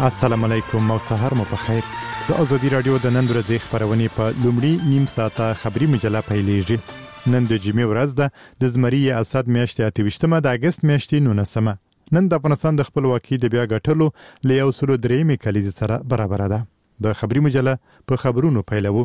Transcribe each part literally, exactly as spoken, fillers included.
السلام علیکم او سهار مو په خیر. د ازادي رادیو د نن ورځې خبرونه په لومړی نیم ساعته خبري مجله پیلېږي. نن د جمعې ورځ ده، د زمري اسد میاشتې اته ویشتمه د اگست میاشتې نولسمه. نن د افغانستان د خپلواکۍ د بیا ګټلو له یو سل درېیمې کلیزې سره برابر ده. د خبري مجله په خبرونو پیلوو.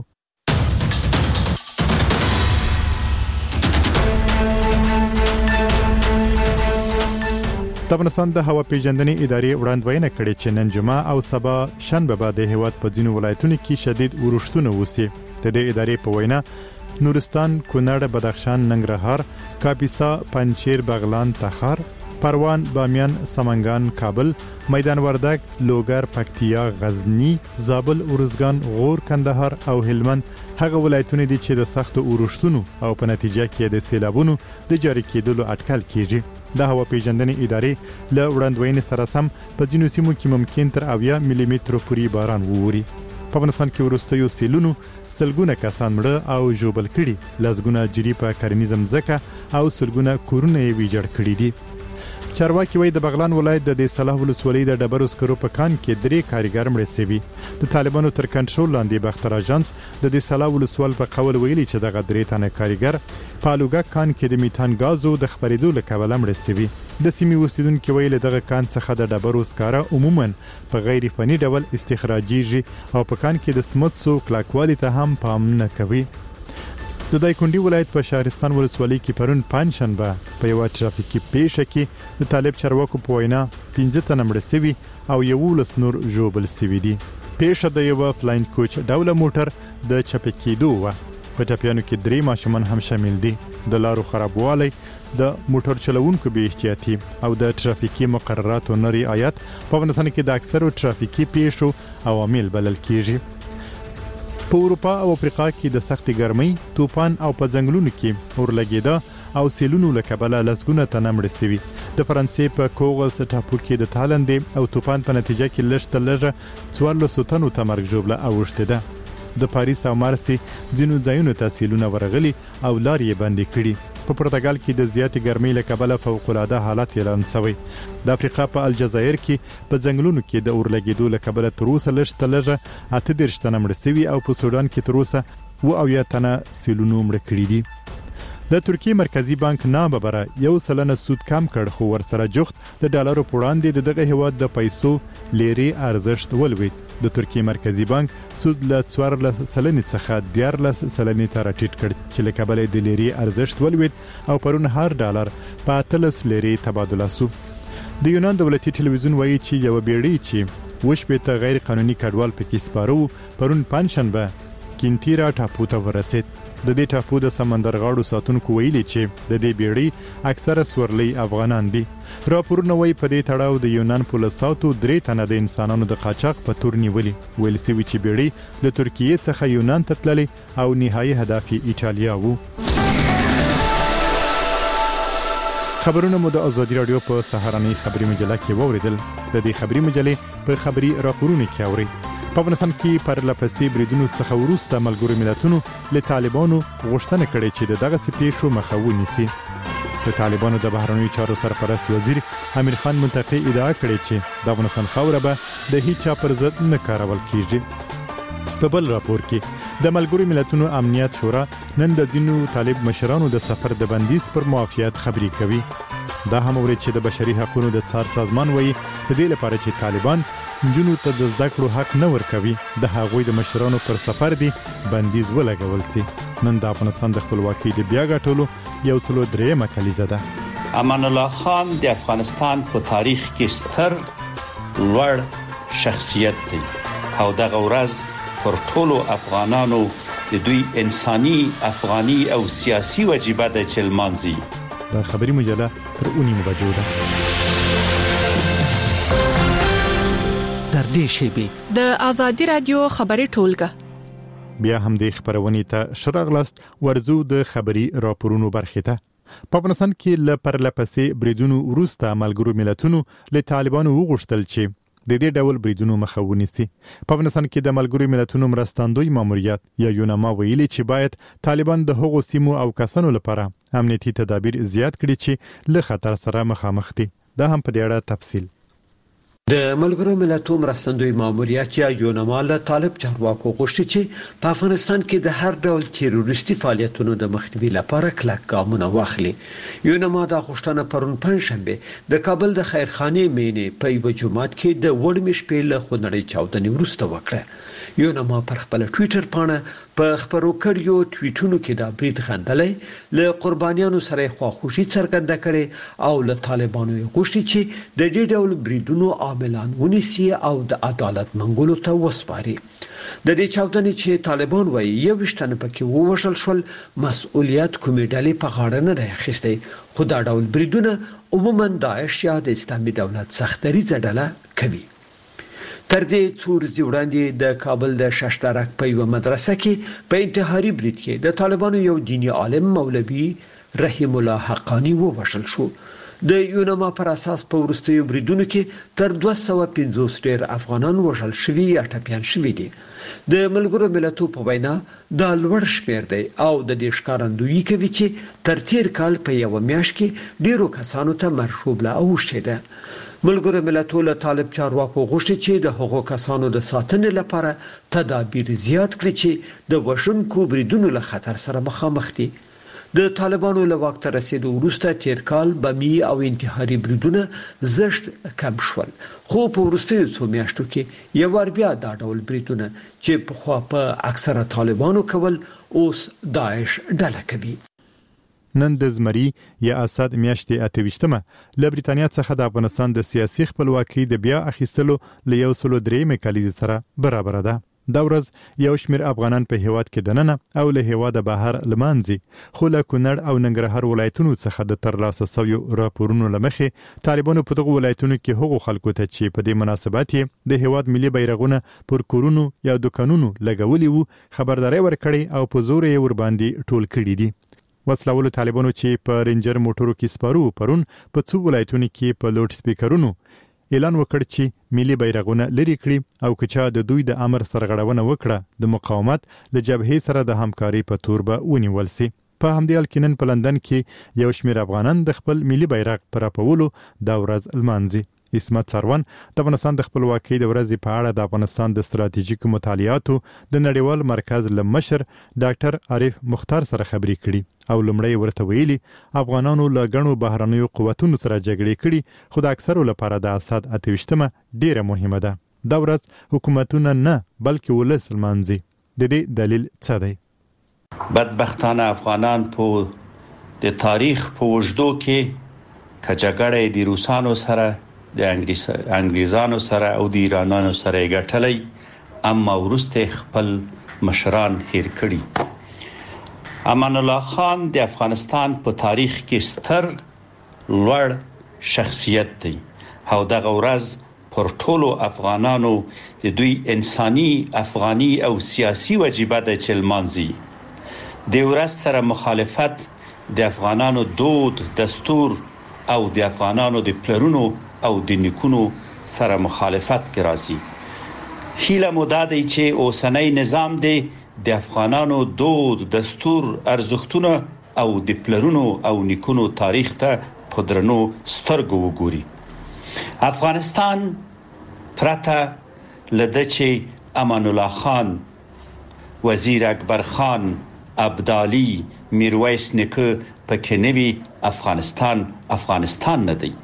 د افغانستان د هوا پیژندنې ادارې وړاندوینه کړې چې نن جمعه او سبا شنبه به د هیواد په ځینو ولایتونو کې شدید اورښتونه وشي. د دې ادارې په وینا نورستان، کونړ، بدخشان، ننګرهار، کاپیسا، پنجشیر، بغلان، تخار، پروان، بامیان، سمنګان، کابل، میدان وردګ، لوګر، پکتیا، غزنی، زابل، ارزګان، غور، کندهار او هلمند هغه ولایتونه دي چې د سختو اورښتونو او په نتیجه کې د سیلابونو د جاری کېدلو اټکل کیږي. د هوا پیژندنې ادارې له وړاندوینې سره سم په ځینو سیمو کې ممکن تر اویا ملي مترو پورې باران ووري. په افغانستان کې وروستیو سیلونو سلګونه کسان مړه او ژوبل کړي، لسګونه جری په کرنیزه ځمکه او سلګونه کورونه یې ویجاړ کړي دي. چارواکي وایي د بغلان ولایت د دې صلاح ولسوالۍ د ډبرو سکرو په کان کې درې کارګر مړه شوي. د طالبانو تر کنټرول لاندې باختر اژانس د دې صلاح ولسوال په قول ویلي چې دغه درې تنه کارګر په الوګا کان کې د میتان غازو د خپرېدو له کبله مړه شوي. د سیمې اوسیدونکو ویلي دغه کان څخه د ډبرو سکاره عموما په غیر فني ډول استخراجيږي او په کان کې د سمڅو کلاکوالي ته هم پام نه کوي. د دایکنډي ولایت په شهرستان ولسوالۍ کې پرون پنځشنبه په یو ترافیکي پیښه کې د طالب چارواکو په وینا پنځه تنه مړه شوي او یولس نور ژوبل شوي دي. پیښه د یو فلاین کوچ ډوله موټر د چپه کېدو وه. په ټپیانو کې درې ماشومان هم شامل دي. د لارو خرابوالی، د موټر چلوونکو بې احتیاطي او د ترافیکي مقرراتو نه رعایت په افغانستان کې د اکثرو ترافیکي پیښو عوامل بلل کېږي. په اروپا او افریقا کې د سختې ګرمۍ، طوفان او په ځنګلونو کې اورلګیدا او سیلونو له کبله لسګونه تنه مړه شوي. د فرانسې په کوغس ټاپو کې د تالندې او طوفان په نتیجه کې لږ تر لږه څوارلسو تنو ته مرګ ژوبله اوښتې ده. د پاریس او مارسي ځینو ځایونو ته سیلونه ورغلي او لارې یې بندې کړي. په پرتګال کې د زیاتې ګرمۍ له کبله فوق العاده حالت اعلان شوی. د افریقا په الجزایر کې په ځنګلونو کې د اورلګیدو له کبله تر اوسه لږ تر لږه اته دېرش تنه مړه شوي او په سودان کې تر اوسه اوه اویا تنه سیلونو مړه کړي دي. د ترکیې مرکزی بانک ناببره یو سلنه سود کم کړ، خو ورسره جوخت د ډالرو په وړاندې د دغه هیواد د پیسو لیرې ارزښت ولوید. د ترکیې مرکزی بانک سود له څوارلس سلنې څخه دیارلس سلنې ته راټیټ کړ چې له کبله د لیرې ارزښت ولوید او پرون هر ډالر په اتلس لیرې تبادله شو. د یونان دولتي ټلویزیون وایي چې یو بیړۍ چې وشپېته غیر قانوني کډوال پکې سپاره پرون پنځشنبه کینتیرا ټاپو ته ورسېد. د دې ټاپو د سمندرغاړو ساتونکو ویلي چې د دې بیړۍ اکثره سورلي افغانان دي. راپورونه وایي په دې تړاو د یونان پولیسو درې تنه د انسانانو د قاچاق په تور نیولي. ویل شوي چې بیړۍ له ترکیې څخه یونان ته تللې او نهایي هدف یې ایټالیا و. خبرونه مو د ازادي رادیو په سهارنۍ خبري مجله کې واوریدل. د دې خبري مجلې په خبري راپورونه کې اوري. په افغانستان کې پر لپسې بریدونو څخه وروسته ملګرو ملتونو له طالبانو غوښتنه کړې چې دغه پیښو مخه ونیسي. د طالبانو د بهرنیو چارو سرپرست وزیر امیر خان منطقي ادعا کړې چې د افغانستان خاوره به د هیڅ چا پر ضد نه کارول کیږي. په بل راپور کې د ملګرو ملتونو امنیت شورا نن د ځینو طالب مشرانو د سفر د بندیز پر موافقت خبري کوي. دا هم ورته چې د بشري حقوقو د څار سازمان وایي د دې لپاره چې طالبان جنونو ته د زده کړو حق نه ورکوي، د هغوی د مشرانو پر سفر دی بندیز ولګول سي. نن د افغانستان د خپلواکۍ د بیا ګټلو یو سل درېیمه کلیزه ده. امان الله خان د افغانستان په تاریخ کې ستر لوړ شخصیت دی او دغه ورځ پر ټولو افغانانو د دوی انساني، افغاني او سیاسي واجبه ده چې لمانځي. د خبري مجله تر اونیمو بجو ده. در دې شیبې د ازادي رادیو خبري ټولګه بیا هم د خبرونې ته شرغلست ورزو د خبري راپورونو برخه ته. په افغانستان کې ل پرلپسې بریدونو وروسته ملګرو ملتونو له طالبانو وغوښتل چې د دې ډول بریدونو مخه ونیسي. په افغانستان کې د ملګرو ملتونو مرستندوی ماموریت یا یوناما ویلي چې باید طالبان د هغو سیمو او کسانو لپاره امنیتي تدابیر زیات کړي چې له خطر سره مخامخ دي. دا هم په دې اړه تفصیل د ملګرو ملتونو مرستندوی ماموریت یا یونما له طالب چارواکو غوښتي چې په افغانستان کې د هر ډول تروریستي فعالیتونو د مخنیوي لپاره کلک ګامونه واخلي. یونما د غوښتنه پرون پنځشنبه د کابل د خیرخانې مینې په یو جمعات کې د وړمې شپې له خونړۍ چاودنې وروسته وکړه. یونما پر خپل ټوئیټر باندې په خبرو کړیو ټویټونو کې د برید غندلې له قربانیانو سره خواخوشي څرګنده کړي او له طالبانو غوښتي چې د دې ډول بریدونو عاملان ونیسي او د عدالت منګولو ته وسپاري. د دې چاودنې چې طالبان وایي یو وشتنه پکې ووشل شول مسؤلیت کومې ډلې په غاړه نه دی اخیستی، خو دا ډول بریدونه عموما داعش یا د اسلامي دولت سختدریځه ډله کوي. تر دې څو ورځې وړاندې د کابل د ششترک په یوه مدرسه کې په انتحاري برید کې د طالبانو یو دیني عالم مولوي رحیم الله حقانی ووژل شو. د یونما پر اساس په وروستیو بریدونو کې تر دوه سوه پنځوس ډیر افغانان وژل شوي یا ټپیان شوي دي. د ملګرو ملتونو په وینا دا لوړ شمېر دی او د دې ښکارندویي کوي چې تر تیر کال په یو میاشت کې ډیرو کسانو ته مرشوب لا اوښتې ده. ملګرو ملتونو له طالب چارواکو غوښتي چې د هغو کسانو د ساتنې لپاره تدابیر زیات کړي چې د وژونکو بریدونو له خطر سره مخامخ دي. د طالبانو له واک ته رسیدو وروسته تیر کال بمی او انتحاري بریدونه زشت کم شول، خو په وروستیو څو میاشتو کې یو ور بیا دا ډول بریدونه چې په خوا په اکثره طالبانو کول اوس داعش ډله کوي. نن د زمری یا اسد میاشتې اتهویشتمه له بریتانیا څخه د افغانستان د سیاسي خپلواکۍ د بیا اخیستلو له یو سلو درې کلیزې سره برابر ده. دا ورځ یو شمېر افغانان په هیواد کې دننه او له هیواده بهر لمانځي، خو له کونړ او ننګرهار ولایتونو څخه د ترلاسه شویو راپورونو له مخې طالبانو په دغو ولایتونو کې هغو خلکو ته چې په دې مناسبت یې د هیواد ملي بیرغونه پر کورونو یا دکانونو لګولي وو خبرداري ورکړي او په زور یې ورباندې ټول کړي دي. وسلهوالو طالبانو چې په رینجر موټرو کې سپارو پرون په څو ولایتونو کې په لوډ سپیکرونو اعلان وکړ چې ملي بیرغونه لري کړي او کچا د دوی د امر سرغړونه وکړه د مقاومت له جبهې سره د همکاري په تور به ونیول سي. په همدې حال کې نن په لندن کې یو شمېر افغانان د خپل ملي بیرغ پر راپولو دا ورځ لمانځي. اسمت سروان د افغانستان د خپلواکۍ د ورځې په اړه د افغانستان د ستراتیژیکو مطالعاتو د نړیوال مرکز له مشر ډاکټر عارف مختار سره خبرې کړي او لومړی ورته ویلي افغانانو له ګڼو بهرنیو قوتونو سره جګړې کړي، خو د اکثرو لپاره د اسد اتهویشتمه ډیره مهمه ده. دا ورځ حکومتونه نه بلکې ولس لمانځي. د دې دلیل څه دی؟ بدبختانه افغانان په د تاریخ په وجدو کې کجګړې د روسانو سره د انګریزانو سره او د ایرانانو سره ګټلې، اما ورسته خپل مشران هیر کړي. امان الله خان د افغانستان په تاریخ کې ستر لوړ شخصیت دی او دغه ورځ پر ټولو افغانانو د دوی انساني افغاني او سیاسي وجیبه ده چې لمانځي. د ورځ سره مخالفت د افغانانو دود، دستور او د افغانانو د پلرونو او د نیکونو سره مخالفت کې راځي. هیله مو دا دی چې اوسنۍ نظام دی د افغانانو دود، دستور، ارزښتونه او د پلرونو او نیکونو تاریخ ته په درنو سترګو وګوري. افغانستان پرته لده چې امان الله خان، وزیر اکبر خان، ابدالي، میرویس نیکه پکې نوي افغانستان افغانستان نه دی.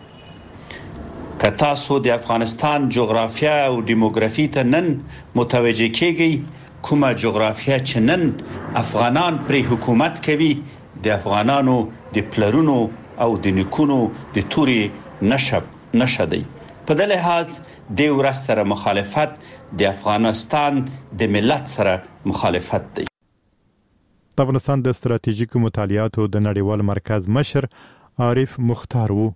که تاسو د افغانستان جغرافیا او دیموګرافي ته نن متوجه کیږئ، کومه جغرافیا چې نن افغانان پر حکومت کوي د افغانانو د پلرونو او د نیکونو د توري نشب نشدي. په دې لحاظ د ورځ سره مخالفت د افغانستان د ملت سره مخالفت دی. د افغانستان د ستراتیژیکو مطالعاتو د نړیوال مرکز مشر عارف مختار وو.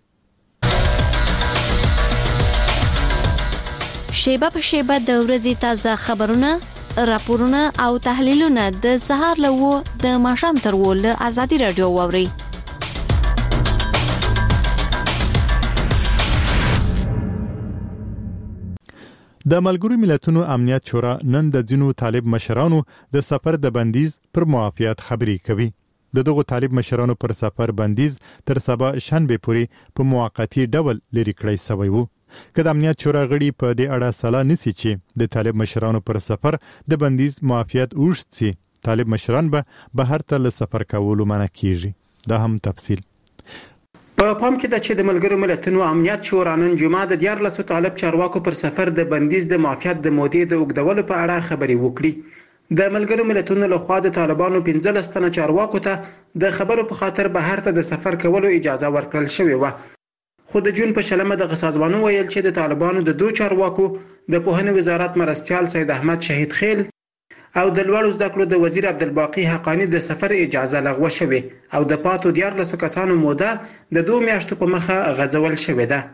شیبه په شیبه د ورځې تازه خبرونه، راپورونه او تحلیلونه د سهار له وو د ماښام تر وو له ازادي رادیو واوري. د ملګرو ملتونو امنیت شورا نن د ځینو طالب مشرانو د سفر د بندیز پر موافقت خبري کوي. د دغو طالب مشرانو پر سفر بندیز تر سبا شنبه پورې په موقتی ډول لري کړی شوی وو. که د امنیت شورا غړي په دې اړه سلا نسی چې د طالب مشرانو پر سفر د بندیز معافیت اوږد سي، طالب مشران به بهر ته له سفر کولو منع کیږي. دا هم تفصیل په پام کې ده چې د ملګرو ملتونو امنیت شورا نن جمعه د دیارلسو طالب چارواکو پر سفر د بندیز د معافیت د مودې د اوږدولو په اړه خبرې وکړي. د ملګرو ملتونو لخوا د طالبانو پنځلس تنه چارواکو ته د خبرو په خاطر بهر ته د سفر کولو اجازه ورکړل شوې و. خو د جون په شلمه د غسازوانو ویل چې د طالبانو د دوه چارواکو د پوهنې وزارت مرستيال سید احمد شهید خیل او د لوړو زده کړو د وزیر عبدالباقی حقانی د سفر اجازه لغوه شوې او د پاتو دیارلسو کسانو موده د دوه میاشتو په مخه غځول شوې ده.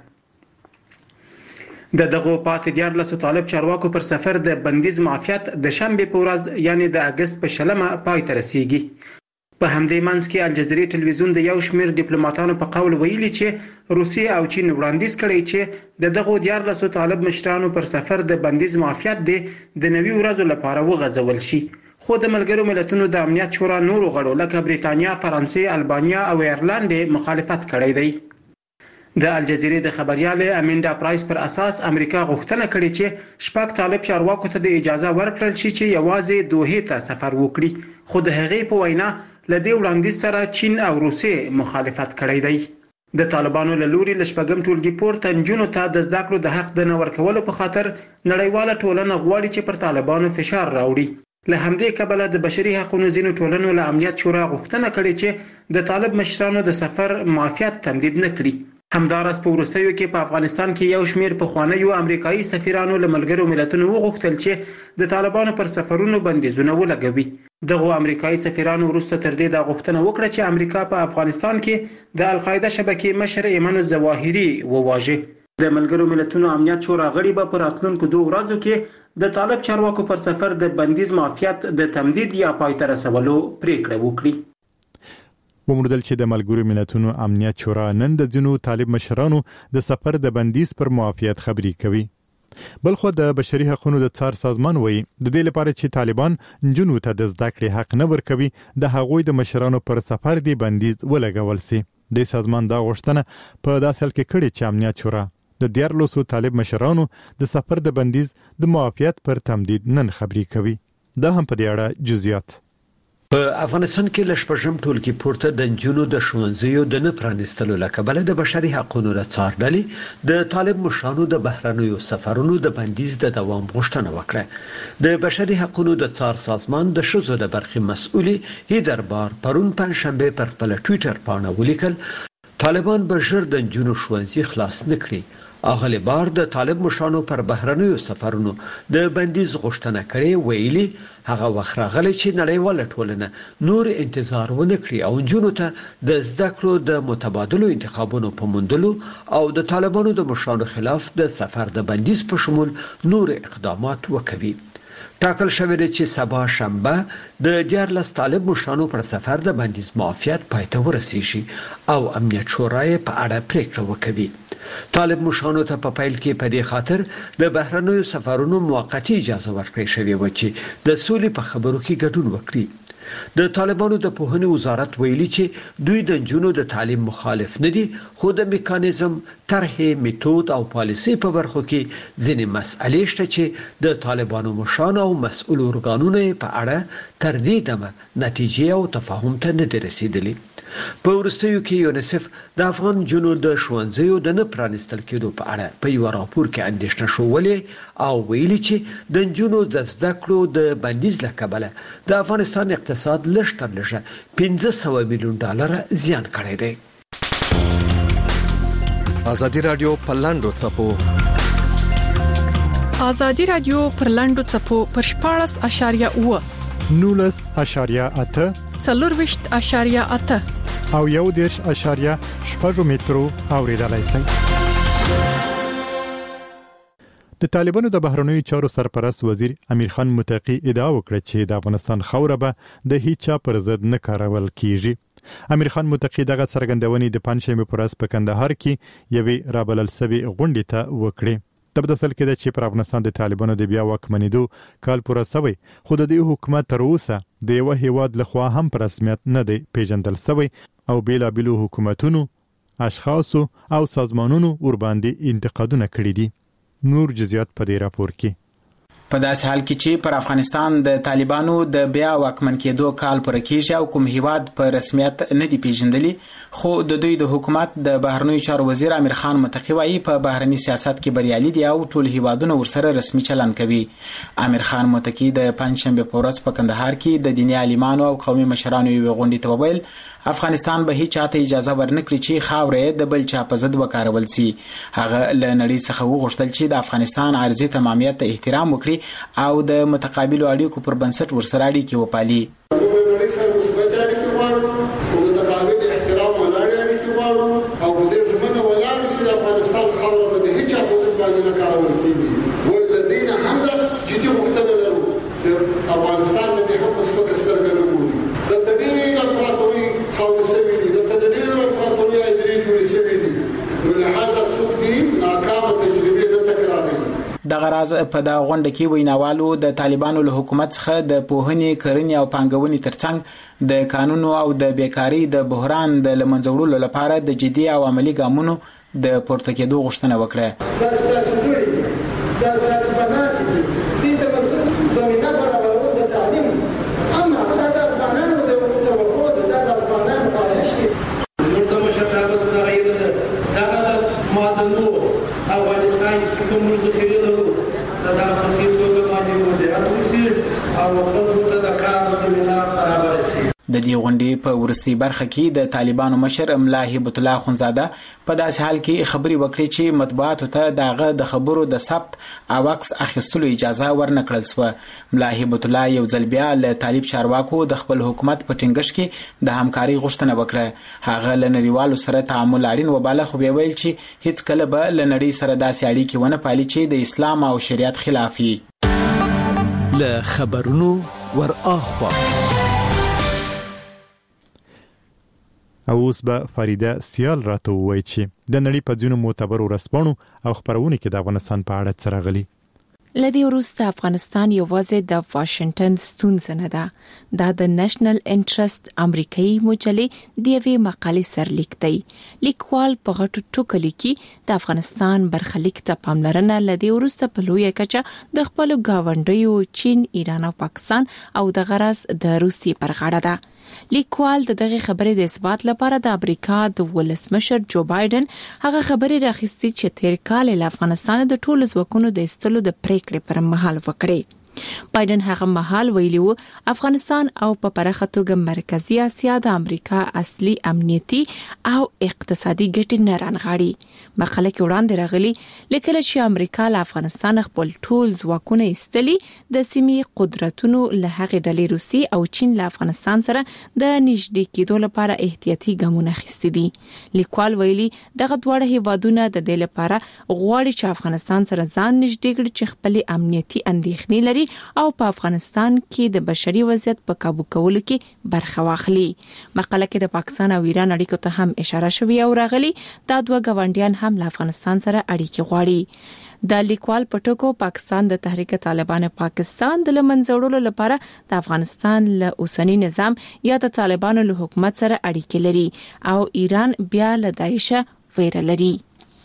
د دغه پاتې دیارلسو طالب چارواکو پر سفر د بندیز معافیت د شنبه په ورځ یعنی د اگست په شلمه پای ته رسیږي. په همدې منځ کې الجزیرې ټلویزیون د یو شمېر ډیپلوماټانو په قول ویلي چې روسیه او چین وړاندیز کړی چې د دغه دیارلسو طالب مشرانو پر سفر د بندیز معافیت د نوي ورځو لپاره وغځول شي. خو د ملګرو ملتونو د امنیت شورا نورو غړو لکه بریټانیا، فرانسې، البانیا او ایرلند مخالفت کړی دی. د الجزیرې د خبريال امیندا پرایس پر اساس امریکا غوښتنه کړې چې شپږ طالب چارواکو ته د اجازه ورکړل شي چې یوازې دوحې ته سفر وکړي. خو د هغې په وینا لدې وړاندیز سره چین او روسیه مخالفت کړی دی. د طالبانو له لوري له شپږم ټولګي پورته نجونو ته د زده کړو د حق د نه ورکولو په خاطر نړیواله ټولنه غواړي چې پر طالبانو فشار راوړي. له همدې کبله د بشري حقوقو ځینو ټولنو له امنیت شورا غوښتنه کړې چې د طالب مشرانو د سفر معافیت تمدید نه کړي. همدارس په وروستیو کې په افغانستان کې یو شمېر پخوانیو امریکایي سفیرانو له ملګرو ملتونو وغوښتل چې د طالبانو پر سفرونو بندیزونه ولګوي. دغه امریکایي سفیرانو وروسته تر دې د غوښتنه وکړه چې امریکا په افغانستان کې د القاعده شبکې مشر ایمن الظواهري وواژه. د ملګرو ملتونو امنیت شورا غړي به په راتلونکو دوه ورځو کې د طالب چارواکو پر سفر د بندیز معافیت د تمدید یا پای ته رسولو پریکړه وکړي. وموندل چې د ملګرو ملتونو امنیت شورا نن د ځینو طالب مشرانو د سفر د بندیز پر معافیت خبرې کوي. بلخو د بشري حقوقو د څار سازمان وایي د دې لپاره چې طالبان نجونو ته د زده کړې حق نه ورکوي د هغوی د مشرانو پر سفر دی بندیز ولګول سي. د سازمان دا غوښتنه په داسې حال کې کړې چې امنیت شورا د دیارلسو طالب مشرانو د سفر د بندیز د معافیت پر تمدید نن خبرې کوي. دا هم په دې اړه جزئیات. په افغانستان کې لشپږم ټولګي پورته د نجونو د ښوونځیو د نه پرانیستلو له کبله د بشري حقوقو د څار ډلې د طالب مشرانو د بهرنیو سفرونو د بندیز د دوام غوښتنه وکړه. د بشري حقوقو د څار سازمان د شذو د برخې مسؤلي هیدر بار پرون پنځشنبه پر خپل ټوئیټر باندې ولیکل طالبان به ژر د نجونو ښوونځي خلاص نکړي. اغلی بار د طالب مشرانو پر بهرنیو سفرونو د بندیز غوښتنه کړې ویلي هغه وخت راغلی چې نړیواله ټولنه نور انتظار ونه کړي او نجونو ته د زده کړو د متبادلو انتخابونو په موندلو او د طالبانو د مشرانو خلاف د سفر د بندیز په شمول نور اقدامات وکوي. ټاکل شوی دی چې سبا شنبه د دیارلس طالب مشرانو پر سفر د بندیز معافیت پای ته ورسیږي او امنیت شورا یې په اړه پریکړه وکړي. طالب مشرانو ته په پیل کې په دې خاطر د بهرنیو سفرونو موقتی اجازه ورکړې شوې و چې د سولې په خبرو کې ګډون وکړي. د طالبانو د پوهنې وزارت ویلي چې دوی د جنونو د تعلیم مخالف نه دي خو د میکانیزم طرحې میتود او پالیسي په برخو کې ځینې مسئلې شته چې د طالبانو مشران او مسؤل ارګانونو په اړه تر دې دمه نتیجې او تفاهم ته نه دي رسیدلي. په ورستیو کې یونیسف د افغان جنونو د ښوونځیو د نه پرانیستل کېدو په اړه په یو راپور کې اندېښنه شولې او ویلي چې د جنونو د زده کړو د بندیز له کبله د افغانستان اقتصاد لږ تر لږه پنځه سوه میلیون ډالر زیان کړی دی. ازادي رادیو په لاندو چپو ازادي رادیو پر لاندو چپو پر شپاړس اشاریه اوه نولس اشاریه اته څلورویشت اشاریه اته او یو دېرش اشاریه شپږ مترو اوریدلای شئ. د طالبانو د بهرنیو چارو سرپرست وزیر امیر خان متقی ادعا وکړه چې د افغانستان خوره به د هیڅ پر ضد نه کارول کیږي. امیر خان متقی دغه څرګندونې د پنځشنبه پر ورځ په کندهار کې یوې رابلل سوي غونډې ته وکړې. د بدسل کې د چې پر افغانستان د طالبانو د بیا واکمنېدو کال پوره شوی خو د دې حکومت تر اوسه د یو هیواد لخوا هم په رسمیت نه دی پیژندل شوی او بیلابیلو حکومتونو اشخاص او سازمانونو ور باندې انتقادونه کړي دي. نور جزئیات په دې راپور کې. په داسې حال کې چې پر افغانستان د طالبانو د بیا واکمن کېدو کال پوره کېږي او کوم هیواد په رسمیت نه دی پیژندلی، خو د دوی د حکومت د بهرنیو چارو وزیر امیر خان متقی وايي په بهرني سیاست کې بریالي دي او ټول هیوادونه ورسره رسمي چلند کوي. امیر خان متقی د پنځشنبه په ورځ په کندهار کې د دیني عالمانو او قومي مشرانو یو غونډې ته وویل افغانستان به هیڅ چاته اجازه ورنکړي چې خاورې د بل چا په ضد وکارول شي. هغه له نړۍ څخه وغوښتل چې د افغانستان عارضي تمامیت ته احترام وکړي او د متقابلو اړیکو پر بنسټ ورسره اړیکې وپالي. دغه راز په دا غونډه کې ویناوالو د طالبانو له حکومت څخه د پوهنې، کرنې او پانګونې ترڅنګ د قانون او د بیکاری د بحران د لمنځه وړلو لپاره د جدي او عملی ګامونو د پورته کېدو غوښتنه وکړه. د دې غونډې په ورستي برخه کې د طالبانو مشر ملا هیبت الله خونزاده په داسې حال کې خبري وکړي چې مطبوعاتو ته دغه د خبرو د ثبت او عکس اخیستلو اجازه ورنکړل شوه. ملا هیبت الله یو ځل بیا له طالب چارواکو د خپل حکومت په ټینګښت کې د همکاري غوښتنه وکړه. هغه له نړیوالو سره تعامل اړین وباله، خو به ویل چې هیڅ کله به له نړۍ سره داسې اړیکې ونه پالي چې د اسلام او شریعت خلاف وي. له خبرونو ور اخوا او اوس به فریده سیال راته ووایي چې د نړۍ په ځینو معتبرو ورځپاڼو او خبرونو کې د افغانستان په اړه څه راغلي. لدی وروسته افغانستان یوازې د واشنگټن ستونزه نه ده، دا د نېشنل انټرست امریکایي مجلې د یوې مقالې سرلیک دی. لیکوال په غټو ټکو لیکي د افغانستان برخلیک ته پاملرنه لدی وروسته په لویه کچه د خپل گاونډیو چین، ایران او پاکستان او د غرض د روسیې پر غاړه ده. لیکوال د دغه خبرې د اثبات لپاره د امریکا د ولسمشر جو بایدن هغه خبرې راخستې چې تیر کال له افغانستان د ټولو ځواکونو د استلو د پریکړې پر مهال وکړي. بایدن هغه مهال ویلي و افغانستان او په پراخه توګه مرکزی اسیا د امریکا اصلي امنیتي او اقتصادي ګټې نه رانغاړي. مقاله کې وړاندې راغلي لیکل چې امریکا له افغانستان خپل ټول ځواکونه ایستلي د سیمې قدرتونو له هغې ډلې روسي او چین له افغانستان سره د نږدې کېدو لپاره احتیاطي ګامونه اخیستي دي. لیکوال ویلي دغه دواړه هیوادونه د دې لپاره غواړي چې افغانستان سره ځان نږدې کړي چې خپل امنیتي اندېښنې لري او په افغانستان کې د بشري وضعیت په काबू کولو کې برخه واخلي. مقاله کې د پاکستان او ایران اړیکو ته هم اشاره شوې او راغلي دا دوه ګاونډیان هم له افغانستان سره اړیکې غواړي. د لیکوال په ټکو پاکستان د تحریک طالبان پاکستان د لمنځوړلو لپاره د افغانستان له اوسنی نظام یا د طالبانو له حکومت سره اړیکې لري او ایران بیا له داعش ویره لري.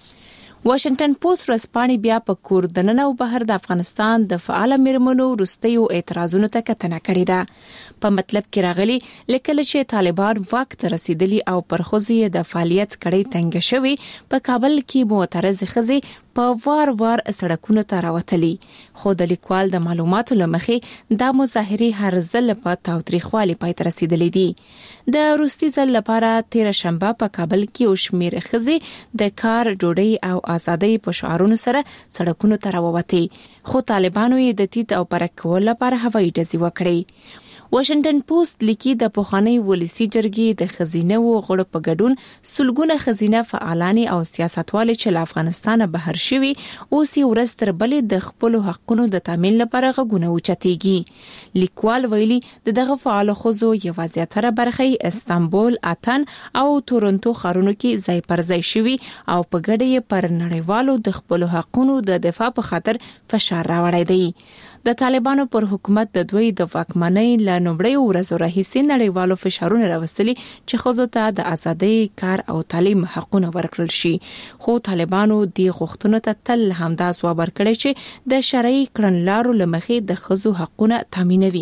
واشنگټن پوسټ ورځپاڼې بیا په کور دننه او بهر د افغانستان د فعال میرمنو وروستیو اعتراضونو ته کتنه کړې ده. په مطلب کې راغلي لیکل چې طالبان وخت رسیدلی او پر خوځې د فعالیت کړي تنګ شوی په کابل کې معترض خزي په وار وار سړکونو ته راوتلي. خو د لیکوال د معلوماتو لمخې دا مظاهرې هر ځل په تاوتریخوالي پای ته رسیدلې دي. د روستي ځل لپاره تیر شنبه په کابل کې او شمیر خزي د کار ډوډۍ او ازادۍ په شعارونو سره سړکونو ته راووتې، خو طالبانو یې د تیت او پرک کول لپاره هوایي ډزې وکړې. واشنگټن پوسټ لیکي د پوخانی ولسی جرګې د خزینه و غړو په ګډون سلګونه خزینه فعالان او سیاستوال چې له افغانستان بهر شوي اوس یې ورځ تر بلې د خپل حقونو د تامین لپاره غوونه اوچتېږي. لیکوال ویلي د دغه فعال خزو یوازې تر برخه استانبول، اتن او تورنټو ښارونو کې ځای پر ځای شوي او په ګډه پر نړیوالو د خپل حقونو د دفاع په خاطر فشار راوړی دی. د طالبانو پر حکومت د دوی د واکمنۍ له لومړۍ ورځې راهیسې نړیوالو فشارونه راوستلي چې ښځو ته د ازادۍ، کار او تعلیم حقونه ورکړل شي. خو طالبانو د غوښتنو ته تل همدا ځواب ورکړی چې د شرعي کړنلارو له مخې د ښځو حقونه تامینوي.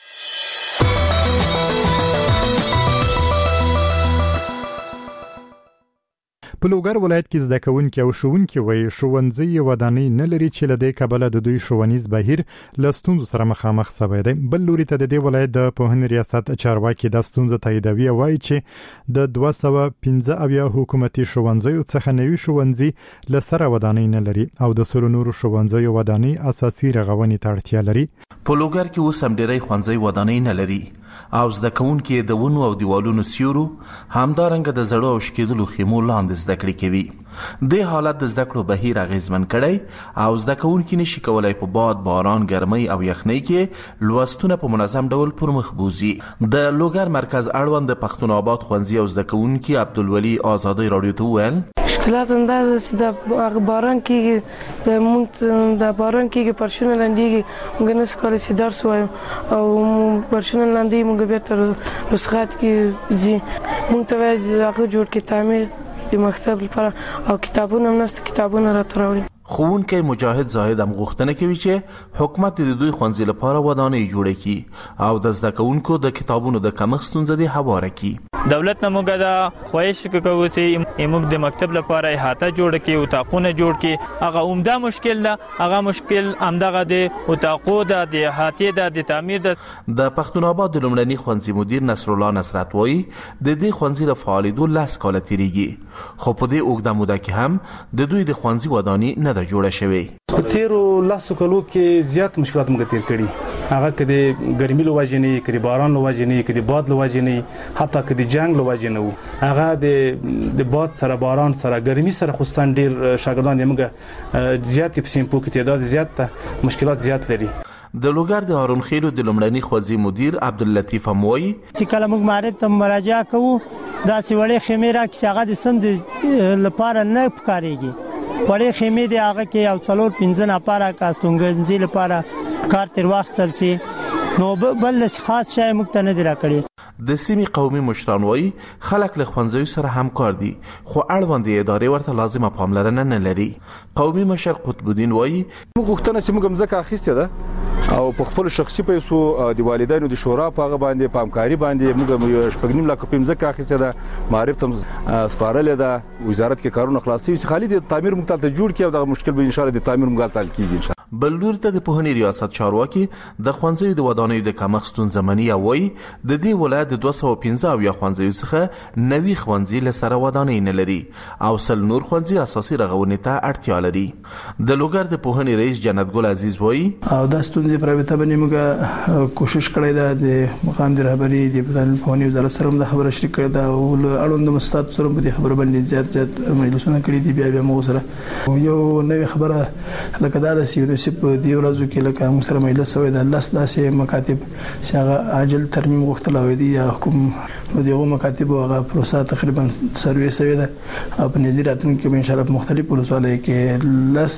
په لوګر ولایت کې زده کوونکي او ښوونکي وایي ښوونځي ودانۍ نه لري چې له دې کبله د دوی ښوونیز بهیر له ستونزو سره مخامخ شوی دی. بل لوري ته د دې ولایت د پوهنې ریاست چارواکي د ستونزو تاییدوي او وایي چې د دوه سوه پنځه اویا حکومتي ښوونځیو څخه نوي ښوونځي له سره ودانۍ نه لري او د سلو نورو ښوونځیو ودانۍ اساسي رغونې ته اړتیا لري. په لوګر کې اوس هم ډېری ښوونځي ودانۍ نه لري او زده کوونکي د ونو او دیوالونو سیورو همدارنګه د زړو او شکېدلو خیمو لاندې زده کړې کوي. د حالت د زده کړو بهیر اغیزمن کړی او زده کوونکي نشي کولای په باد، باران، ګرمۍ او یخنۍ کې لوستونه په منظم ډول پر مخ بوزي. د لوګر مرکز اړوند د پښتون آباد ښوونځي او زده کوونکي عبدالولي آزادۍ رادیو ته وویل مشکلات اندازه چې د باران کېږي د مونږ د باران کېږي پرشونه لاندېږي موږ نه سو کولی چې درس وایو او پرشونه لاندې موږ بیا تر رسخات کې ځي. موږ ته وایي هغه جوړ کړي تعمیر د مکتب لپاره او کتابونه هم نسته کتابونه راته راوړي. ښوونکی مجاهد زاهد هم غوښتنه کوي چې حکومت د دوی ښوونځي لپاره ودانۍ جوړه کړي او د زده کوونکو د کتابونو د کمښت ستونزه دې هواره کړي. دولت نه موږ دا خواهش کوو چې موږ د مکتب لپاره احاطه جوړ کړي، اتاقونه جوړ کړي. هغه عمده مشکل ده، هغه مشکل همدغه د اتاقو د د احاطې د د تعمیر د د پښتون آباد د لومړني ښوونځي مدیر نصر الله نصرت وایي د دې ښوونځي له فعالیدو لس کاله تیریږي خو په دې اوږده موده کې هم د دوی د ښوونځي ودانۍ نه ده جوړه شوې. په تیرو لسو کلو کې زیات مشکلات موږ تیر کړي، هغه کدي ګرمي له وجې نه، کدي باران له وجې نه، کدي باد له وجې نه، حتی کدي جنگ له وجې نه وو. هغه د د باد سره، باران سره، ګرمي سره خصوصا ډیر شاګردان یې موږ زیات په سیمپو کې تعداد زیات مشکلات زیات لري. د لوګر د هارون خیلو د لومړني ښوونځي مدیر عبداللطیف موي چې کله موږ معرب ته مراجعه کوو دا سی وړې خیمې را کې هغه د سم د لپاره نه پکاريږي. وړې خیمې دی هغه کې یو څلور پنځه نفر کاستونګنځي لپاره کار تر واخستل شي نو بل خاص شای موږ ته نه دی راکړي. د سیمې قومي مشران وایي خلک له ښوونځیو سره همکار دي خو اړوندې ادارې ورته لازمه پاملرنه نه لري. قومي مشر قطب الدین وایي موږ غوښتنه چې موږ مځکه اخیستې ده او په خپل شخصي پیسو د والدینو د شورا په هغه باندې په همکاري باندې موږ شپږ نیم لک په مځکه اخیستې ده، معرف ته سپارلې ده، وزارت کې کارونه خلاصي چې خالي د تعمیر موږ ته جوړ کړي او د مشکل به ان شاء الله د تعمیر موږ ته حل کیږي ان شاء الله. بل لور ته د پوهنې ریاست چارواکي د ښوونځیو د ودانۍ د کمښت ستونزه مني او وایي د دې ولایت د دوه سوه پنځه اویا ښوونځیو څخه نوي ښوونځي له سره ودانۍ نه لري او سل نور ښوونځي اساسي رغونې ته اړتیا لري. د لوګر د پوهنې رئیس جنت ګل عزیز وایي او د ستونزې پر وته باندې موږ کوشش کړی دا د مقام د رهبری د پوهنې وزارت سره د خبره شریک کړی دا او اړوند مستند سره په خبره باندې زیات زیات مجلسونه کړی دي. بیا بیا موږ سره یو نوې خبره لکه دا د یونیسف دی ورځو کې لکه موږ سره مجلس شوی د لاس داسې مکاتب چې هغه عاجل ترمیم غوښتل او دی یا حکوم نو دغه مکاتب هغه پروسه تقریبا سروي شوی ده او په نظریاتونو کې ان شاء الله مختلف ولسوالۍ کې لاس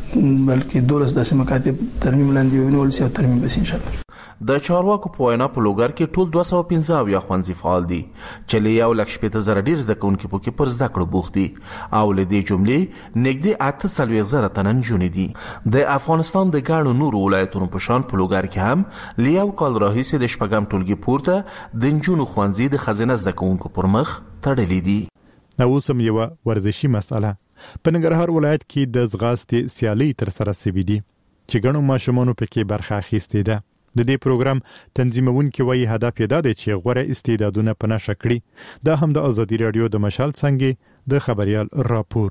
بلکې دولس داسې مکاتب ترمیم لاندې ونیول شي او ترمیم بس ان شاء الله. د چارواکو په وینا په لوګر کې ټول دوه سوه پنځه اویا ښوونځي فعال دي چې له یو لک شپېته زره ډېر زده کوونکي پکې پر زده کړو بوخت دي او له دې جملې نږدې اته څلوېښت زره تنه نجونې دي. د افغانستان د ګڼو نورو ولایتونو په شان په لوګر کې هم له یو کال راهیسې د شپږم ټولګي پورته د نجونو ښوونځي د ښځینه زده کوونکو پر مخ تړلي دي. نو اوس هم یوه ورزشي مسأله په ننګرهار ولایت کې د ځغاستې سیالۍ ترسره شوې دي چې ګڼو ماشومانو پکې برخه اخیستې ده. د دې پروګرام تنظیمونکي وایي هدف یې دا دی چې غوره استعدادونه په نښه کړي. دا هم د ازادي راډیو د مشال څنګه د خبريال راپور.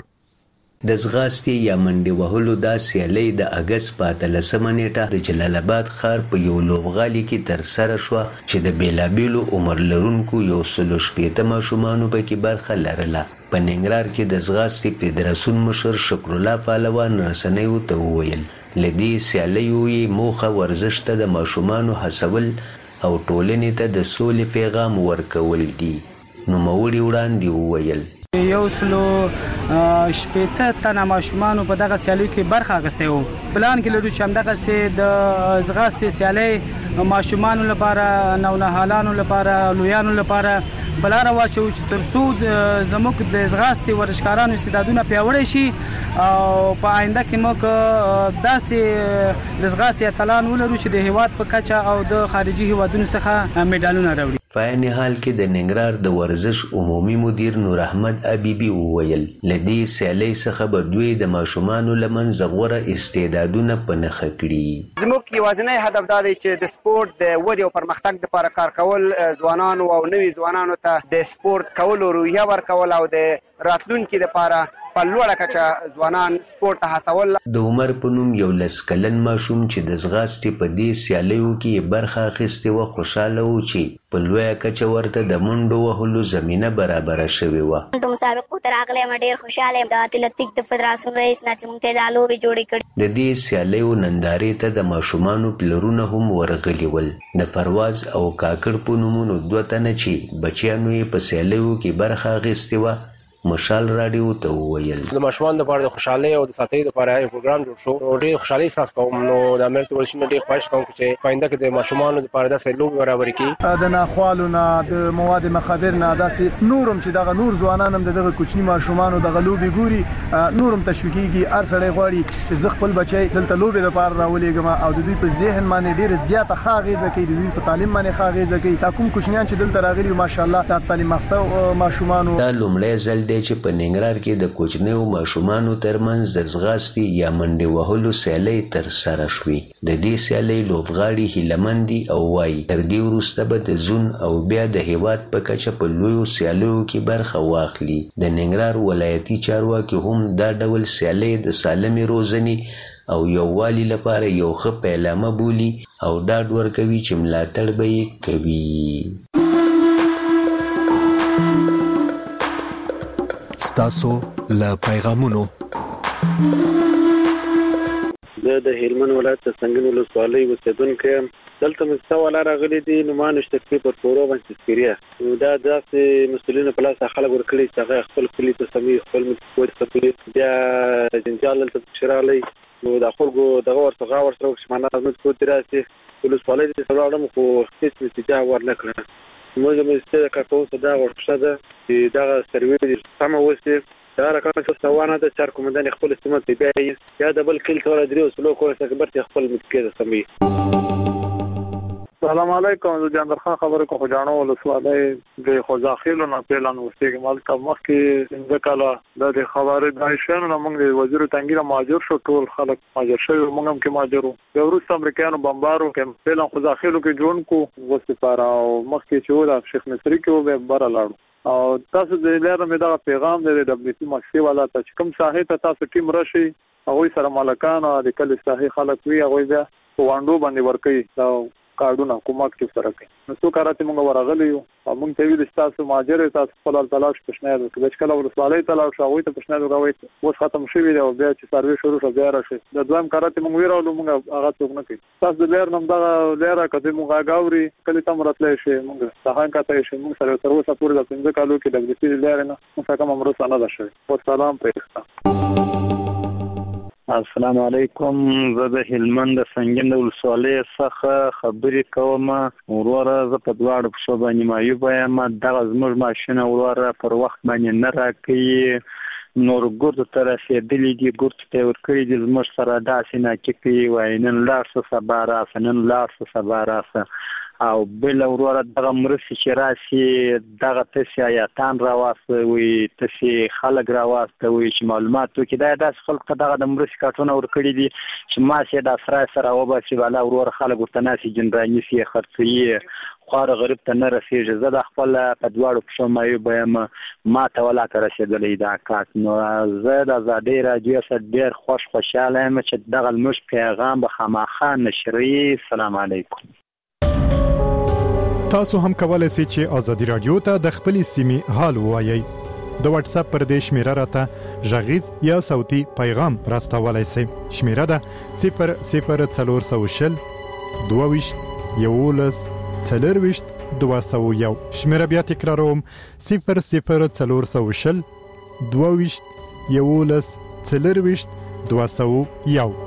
د ځغاستې یا منډې وهلو دا سیالۍ د اګست په اتلسمه نیټه د جلال آباد ښار په یو لوبغالي کې ترسره شوه چې د بیلابیلو عمر لرونکو یو سلو شپېته ماشومانو پکې برخه لرله. په ننګرهار کې د ځغاستې فدراسیون مشر شکر الله پهلوان رسنیو ته وویل لدې سیالیو یې موخه ورزش ته د ماشومانو هڅول او ټولنې ته د سولې پیغام ورکول دي. نوموړي وړاندې وویل یو سلو شپېته تنه ماشومان په دغه سیالي کې برخه اخیستې وو. پلان کې لرو چې همدغه سي د ځغاستې سیالي ماشومان لپاره، نونهالانو لپاره، لویانو لپاره بلاره واچو چې ترڅو زموږ د ځغاستې ورزشکارانو استعدادونه پیاوړي شي او په آینده کې موږ داسې د ځغاستې اتلان ولرو چې د هیواد په کچه او د خارجي هیوادونو څخه میډالونه راوړي. په عین حال کې د ننګرهار د ورزش عمومي مدیر نور احمد ابيبي وویل لدی سیالي څخه به دوی د ماشومانو لمنځه غوره استعدادونه په نښه کړي. زموږ یوازینی هدف دا دی چې د سپورت د ودې او پرمختګ لپاره کار کول، ځوانانو او نوي ځوانانو ته د سپورت کولو روحیه ورکول او د راتلونکي لپاره په لوړه کچه ځوانان سپورت ته هڅول. د عمر په نوم یو لس کلن ماشوم چې د ځغاستې په دې سیالیو کې برخه اخیستې وه خوشحاله و چې په لویه کچه ورته د منډو وهلو زمینه برابره شوې وه. د مسابقو ته راغلی یم، ډېر خوشحاله یم. د اتلتیک د فدراسیون رئیس نه چې موږ ته دا لوبې جوړې کړې. د دې سیالیو نندارې ته د ماشومانو پلرونه هم ورغلي ول. د پرواز او کاکړ په نومونو دوه تنه چې بچیانو یې په سیالیو کې برخه اخیستې وه مشال راډیو ته وویل د ماشومان لپاره د خوشحالۍ او د ساتۍ لپاره یو پروګرام جوړ شو. ډېر خوشحالي احساس کوم. نو د امریکا ولسمشر ډېر خواهش کوم چې په آینده کې د ماشومانو لپاره داسې لوبې برابرې کړي. د ناخوالو نه، د مواد مخدر نه، داسې نورم چې دغه نور ځوانان هم دغه کوچني ماشومانو دغه لوبې ګوري، نورم تشویقيږي. هر سړی غواړي چې زه خپل بچی دلته لوبې لپاره راولېږم او د دوی په ذهن باندې ډېر زیاته ښه اغېزه کوي، د دوی په تعلیم باندې ښه اغېزه کوي. دا کوم کوچنیان چې دلته راغلي ماشاءالله د تعلیم یافته ماشومانو. دا لومړی ځل دی چې په ننګرهار کې د کوچنیو ماشومانو ترمنځ د ځغاستې یا منډې وهلو سیالۍ ترسره شوې. د دې سیالۍ لوبغاړي هیلهمند دي او وایي تر دې وروسته به د زون او بیا د هیواد په کچه په لویو سیالیو کې برخه واخلي. د ننګرهار ولایتي چارواکي هم دا ډول سیالۍ د سالمې روزنې او یووالي لپاره یو ښه پیلامه بولي او ډاډ ورکوي چې ملاتړ به یې کوي. تاسو له پیغامونو د هلمند ولایت د سنگین ولسوالۍ اوسیدونکو دلته مستوى راغلي دي نو ما نشته کې پر پورو باندې سپیریه دا داسې مسولین په لاس خلک ورکړي چې خپل کلی ته سمي خپل متقوی خپل بیا جنجال ته شرالي نو د خلکو دغه ورڅخه ورسره چې معنا موږ کو دراسي ولسوالۍ د سلام خو هیڅ نتیجه ورنکړه. موږ هم ستاسو کارته دا ورښه ده چې دا سروي سم وسی دا راکړه چې ستوانه د چار کومندان خپل استعمال دی بیا یا د بل کل تور درې وسلو کوله چې برته خپل متکې سمي. السلام علیکم زه جاندر خان خبرې کوم جانو ولسوالۍ د خوځاخیلو نه پلان وستګ مال کا مخکې څنګه کاله د خبرې د عائشانو نه موږ وزیر تنګیره ماجور شو ټول خلک ماجور شو موږ هم کې ماجرو د روس امریکایانو بمبارو کې پلان خوځاخیلو کې جون کو وسپاره او مخکې چې ولا شیخ مصری کې به بره لاړو او تاسو د لاره مې دا پیغام د دبليو ټي مخسي والا ته چې کوم ساحه ته تاسو ټیم راشي هغه سره مالکان او د کلی ساحه خلک وي هغه بیا وانډو باندې ورکي دا کارډونه کومک کې سره کوي نو څو کارته موږ ورغلی یو او موږ ته ویل تاسو ماجر تاسو خپل تلاش پښنه د کله ولسوالۍ تلاش او ته پښنه راوي اوس ختم شوی دی او بیا چې سروي شروع شو بیا راشي د دویم کارته موږ ویرالو موږ هغه څوک نه کوي تاسو د لیر نوم دا لیر کته موږ غاوري کله تم راتلې شي موږ څنګه کاته شي موږ سره تر اوسه پورې د څنګه کالو کې د دې لیر نه موږ کوم امر سره نه شي او سلام پېښه. السلام علیکم زه د هلمند سنگین ولسوالۍ څخه خبرې کوم وروره زه په دواړو پښو باندې معیوب یم دغه زموږ ماشینه وروره پر وخت باندې نه راکوي نور ګورد ته رسېدلي دي ګورد ته ورکړي دي زموږ سره داسې ناکې کوي وایي نن لاړ شه سبا راسه نن لاړ شه سبا راسه او بل وروره دغه مرستې چې راسي دغه تاسې آیاتان راواستوي تاسې خلک راواستوي چې معلومات وکړي دا داسې خلکو ته دغه د مرستې کارتونه ورکړي دي چې ماسې د اسرای سره وباسي بالا وروره خلک ورته ناسي جنراني سي خرڅوي خوار غریب ته نه رسېږي زه د خپل په دواړو پښو معیوب یم ما ته ولا ته رسېدلی دا کارت نو زه د ازادۍ راډیو څخه ډېر خوش خوشحاله یم چې دغه لموږ پیغام به خامخا نشروي. السلام علیکم. تاسو هم کولای شئ چې ازادي رادیو ته د خپلې سیمې حال ووایئ. د واتس اپ پر دې شمیره راته غږیز یا صوتي پیغام راستولای شئ. شمیره ده صفر صفر څلور سوه شل دوه ویشت یولس څلور ویشت دوه سوه یو. شمیره بیا تکراروم صفر صفر څلور سوه شل دوه ویشت یولس څلور ویشت دوه سوه یو.